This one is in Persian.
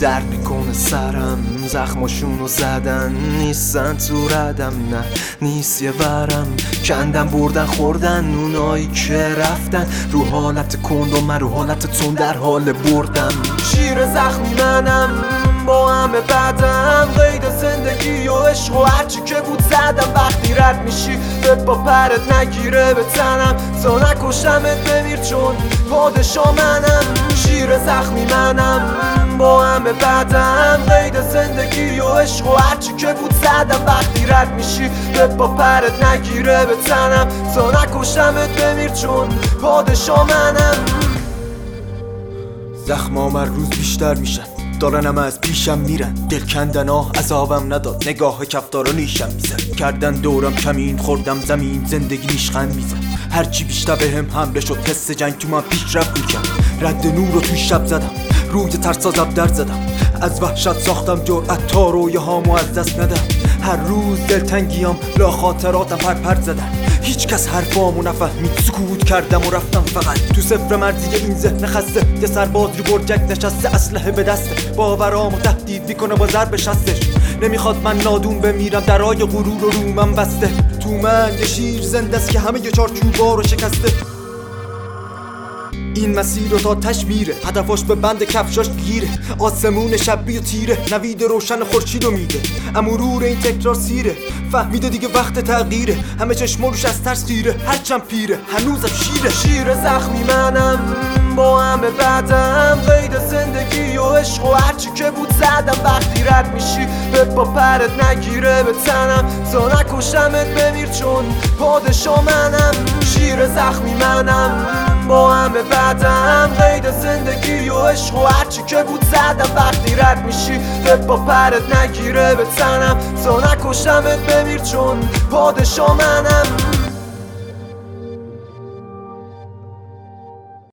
درد میکنه سرم، زخماشونو زدن نیستن تو ردم، نه نیست یه ورم، کندن بردن خوردن اونایی که رفتن، رو حالت کند و من رو حالت تون در حال بردم. شیر زخمی منم با همه بعدم، قید زندگی و عشق و هرچی که بود زدم. وقتی رد میشی با پرت نگیره به تنم، تا نکشمت بمیر چون پادشا منم. شیر زخمی منم با همه بعدم، قید زندگی و عشق و هرچی که بود زدم. وقتی رد میشی با پرت نگیره به تنم، تا نکشمت بمیر چون پادشا منم. زخمام هر روز بیشتر میشن، دارنم از پیشم میرن، دل کندن عذابم نداد، نگاه کفتارا نیشم میزد، کردن دورم کمین خوردم زمین، زندگی نیشخند میزد. هرچی بیشتر بهم حمله شد حس جنگ تو من پیشرفت میکرد، رد نور رو توی شب زدم، روی ترسا زبدر زدم، از وحشت ساختم جرأت تا رویاهامو از دست ندم. هر روز دلتنگیام لا خاطراتم پر زدن، هیچ کس حرفامو نفهمید، سکوت کردم و رفتم فقط تو صفر مرزی این ذهن خسته. یه سرباز رو برجک نشسته، اسلحه به دسته، باورامو تهدید میکنه با ضرب شستش. نمیخواد من نادون بمیرم، درای غرور رو من بسته. تو من یه شیر زنده است که همه یه چارچوبا رو شکسته. این مسیر رو تا تش میره، هدفاش به بند کفشاش گیره، آسمون شبی و تیره، نوید روشن خورشید رو میده. امرور این تکرار سیره، فهمیده دیگه وقت تغییره، همه چشماروش از ترس خیره، هرچند پیره هنوزم شیره. شیر زخمی منم با همه بعدم، قید زندگی و عشق و هرچی که بود زدم. وقتی رد میشی با پرت نگیره به تنم، تا نکشمت بمیر چون پادشا منم. شیر زخمی منم با همه بعدم، قید زندگی و عشق و هرچی که بود زدم. وقتی رد میشی با پرت نگیره به تنم، تا نکشمت بمیر چون پادشا منم.